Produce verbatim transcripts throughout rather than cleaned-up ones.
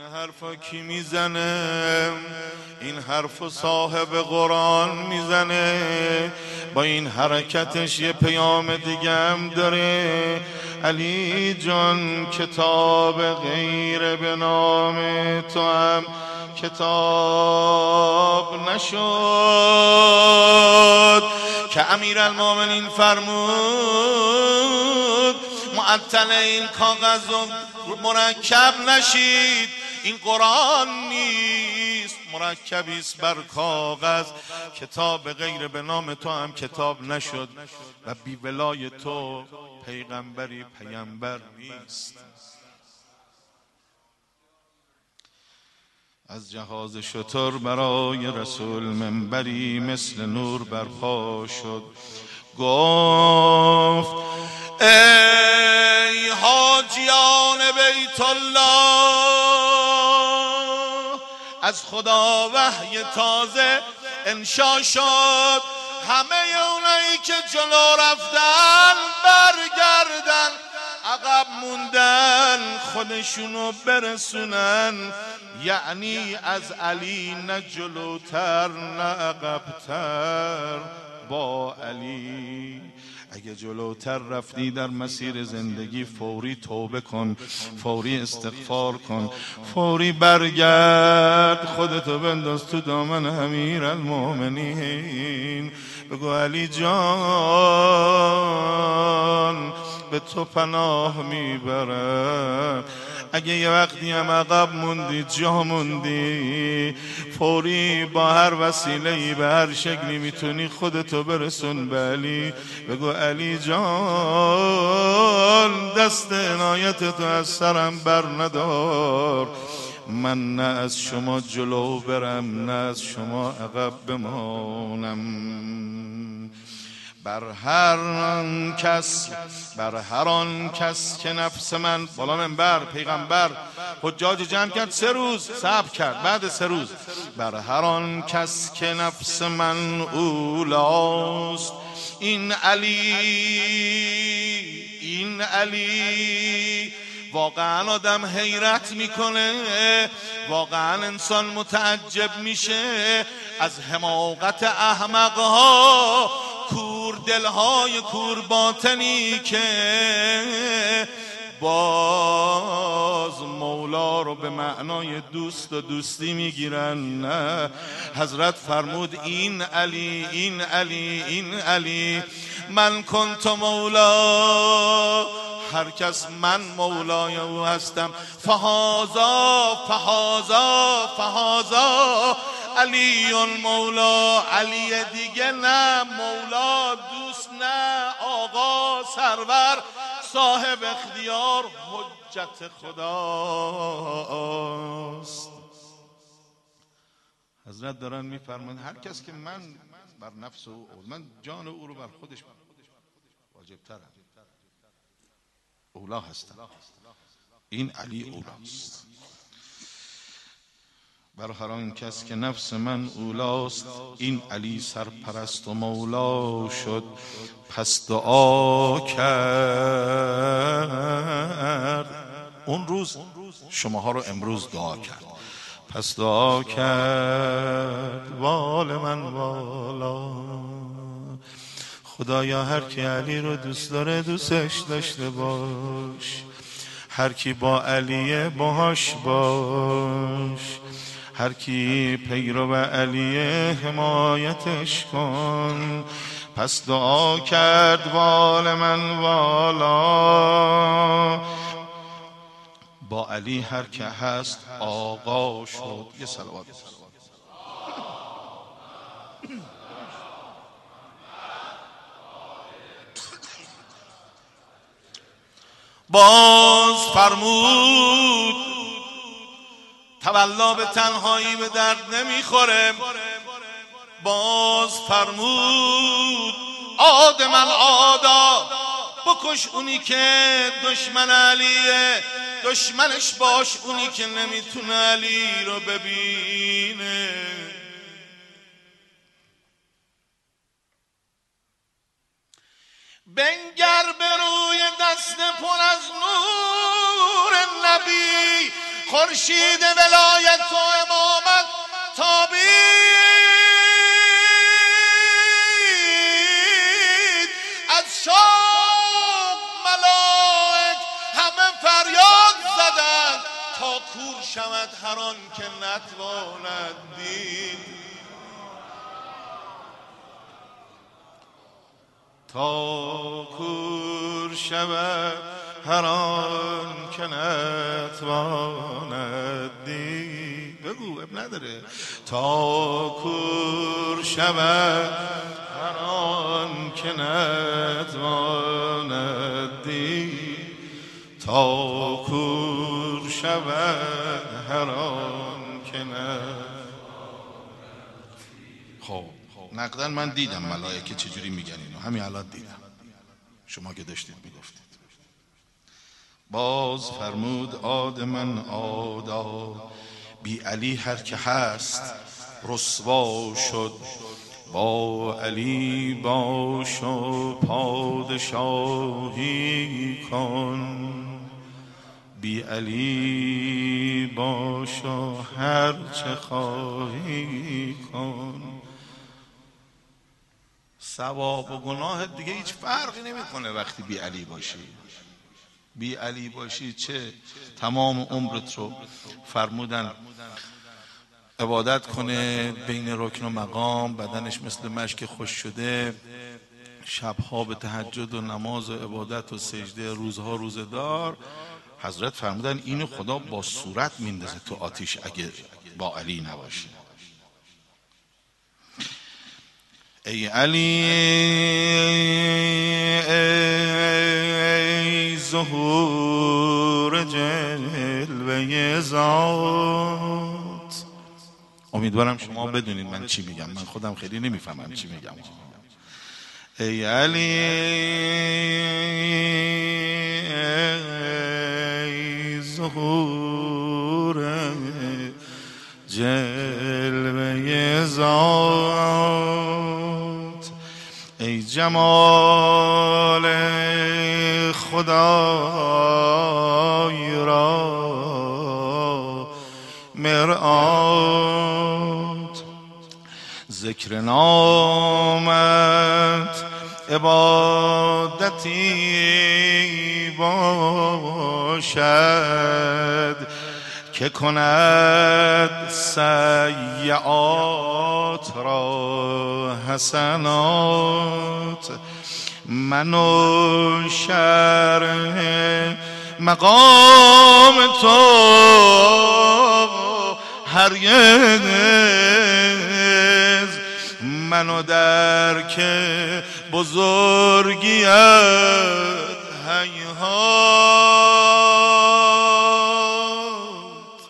حرفا کی میزنه؟ این حرف صاحب قرآن میزنه. با این حرکتش یه پیام دیگه هم داره. علی جان کتاب غیر به نام تو هم کتاب نشد که امیرالمومنین فرمود معطل این کاغذ و مرکب نشید. این قرآن نیست، مرکبی است بر کاغذ. کتاب غیر به نام تو هم کتاب نشد و بی ولای تو پیغمبری پیامبر نیست. از جهاز شتر برای رسول منبری مثل نور برپا شد. گفت ای حاجیان بیت الله، از خدا وحی تازه انشا شد. همه اونایی که جلو رفتن برگردن، عقب موندن خودشونو برسونن. یعنی از علی نه جلوتر نه عقبتر، با علی. اگه جلوتر رفتی در مسیر زندگی فوری توبه کن، فوری استغفار کن، فوری برگرد، خودتو بنداز تو دامن امیرالمومنین. بگو علی جان به تو پناه میبرم. اگه یه وقتی هم عقب موندی، جا موندی، فوری با هر وسیله‌ای به هر شکلی میتونی خودتو برسون به علی. بگو علی جان دست عنایت تو از سرم بر ندار. من نه از شما جلو برم نه از شما عقب بمانم. بر هر آن کس بر هر آن کس که نفس من، بالا منبر پیغمبر حجاج جمع کرد، سه روز صبر کرد. بعد سه روز بر هر آن کس که نفس من اولاست، این علی این علی. واقعا آدم حیرت میکنه، واقعا انسان متعجب میشه از حماقت احمقها، کور دلهای کور باطنی که باز مولا رو به معنای دوست و دوستی میگیرن. نه، حضرت فرمود این علی این علی این علی. من کنت مولا، هر کس من مولای او هستم. فهازا فهازا فهازا علی مولا. علی دیگه نه، مولا دوست نه، آقا سرور صاحب اختیار حجت خداست. حضرت دارن میفرمایند هر کس که من بر نفس او، من جان او رو بر خودش واجب ترم، اولا هستم، این علی اولاست. بر هر آن کس که نفس من اولاست، این علی سرپرست و مولا شد. پس دعا کرد اون روز، شماها رو امروز دعا کرد. پس دعا کرد وال من والا، خدایا هر کی علی رو دوست داره دوستش داشته باش، هر کی با علیه باهاش باش، هر کی پیرو علیه حمایتش کن. پس دعا کرد وال من والا، با علی هر که هست آقا شد. یه صلوات باز فرمود تولا به تنهایی به درد نمیخوره. باز فرمود آدم العادا، بکش اونی که دشمن علیه، دشمنش باش اونی که نمیتونه علی رو ببینه. بنگر به روی دست پر از نور نبی، خورشید ولایت و امامت تابید، از شوق ملائک همه فریاد زدند تا کور شود هر آن که نتواند دید، تا کور شود هر آن که نتواند دید. بگو اب نداره. تا کور شود هر آن که نتواند دید، تا کور شود هر آن که نتواند. خب نقدن من دیدم ملائکه چجوری میگن اینو، همین الان دیدم، شما که داشتید میگفتید. باز فرمود عاد من عادا، بی علی هر که هست رسوا شد، با علی باش و پادشاهی کن، بی علی باش و هر چه خواهی کن. ثواب و گناه دیگه هیچ فرقی نمیکنه وقتی بی علی باشی. بی علی باشی چه تمام عمرت رو فرمودن عبادت کنه بین رکن و مقام، بدنش مثل مشک خوش شده، شبها به تهجد و نماز و عبادت و سجده، روزها روزدار. حضرت فرمودن اینو خدا با صورت میندازه تو آتیش اگه با علی نباشی. ای علی ای ظهور جلوه ذات. امیدوارم شما بدونید من چی میگم، من خودم خیلی نمیفهمم چی میگم. ای علی ای ظهور جلوه ذات، ای جمال خدای را مرآت، ذکر نامت عبادتی باشد که کند سیئات را حسنات. من و شرح مقام تو هرگز، من و درک بزرگیت هیهات.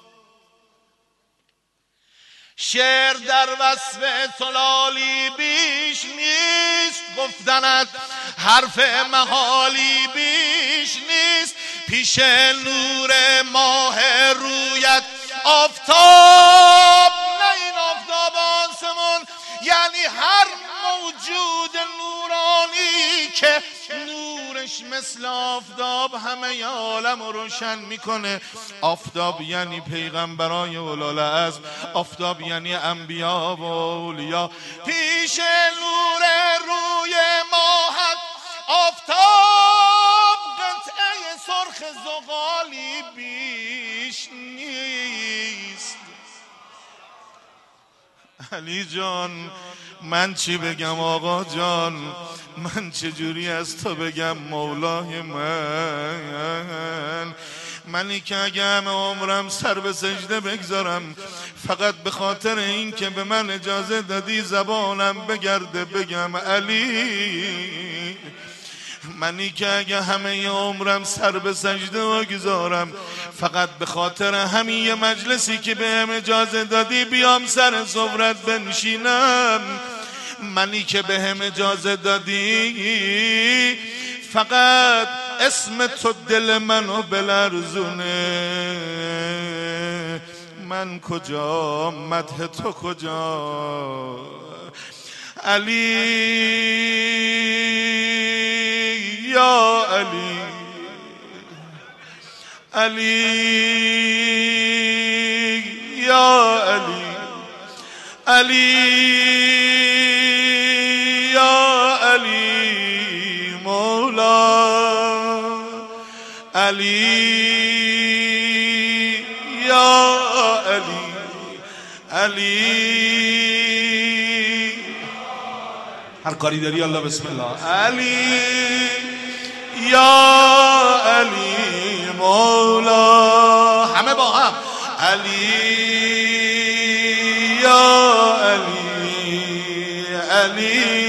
شعر در وصف طلالی بیش نیست، گفتنت حرف محالی بیش نیست، پیش نور ماه رویت آفتاب، نه این آفتاب آسمان، یعنی هر موجود نورانی که نورش مثل آفتاب همه عالم رو روشن میکنه. آفتاب یعنی پیغمبرای اولوالعزم، آفتاب یعنی انبیا و اولیا. پیش نور روی ماهت آفتاب، قطعه سرخ زغالی بیش نیست. علی جان من چی بگم آقا جان، من چجوری از تو بگم مولای من، منی که اگه همه عمرم سر به سجده بگذارم فقط به خاطر این که به من اجازه دادی زبانم بگرده بگم علی، منی که اگه همه عمرم سر به سجده بگذارم فقط به خاطر همین یه مجلسی که بهم اجازه دادی بیام سر صفرت بنشینم، منی که بهم اجازه دادی فقط اسم تو دل منو بلرزونه، من کجا مدح تو کجا علی یا علی علی یا علی علی یا علی مولا علی یا علی علی هر کاری داری الله بسم الله علی یا علی مولا همه با هم علی یا علی علی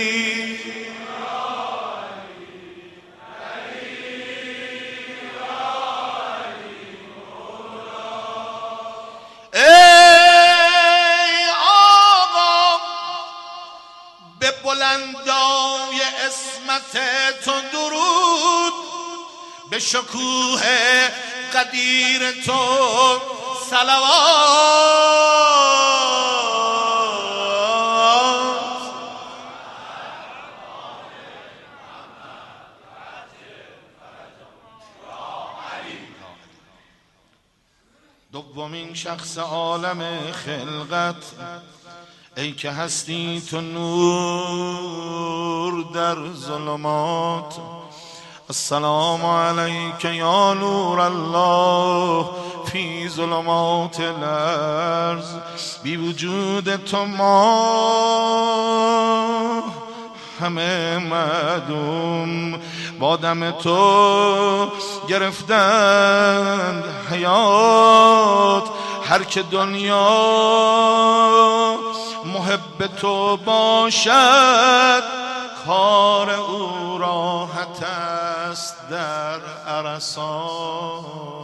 بلندای اسمت تو درود به شکوه قدیر تو صلوات دومین شخص عالم خلقت ای که هستی تو نور در ظلمات السلام علیک یا نور الله فی ظلمات الارض بی وجود تو ما همه معدوم با دم تو گرفتند حیات هر که دنیا محب تو باشد کار او راحت است در عرصات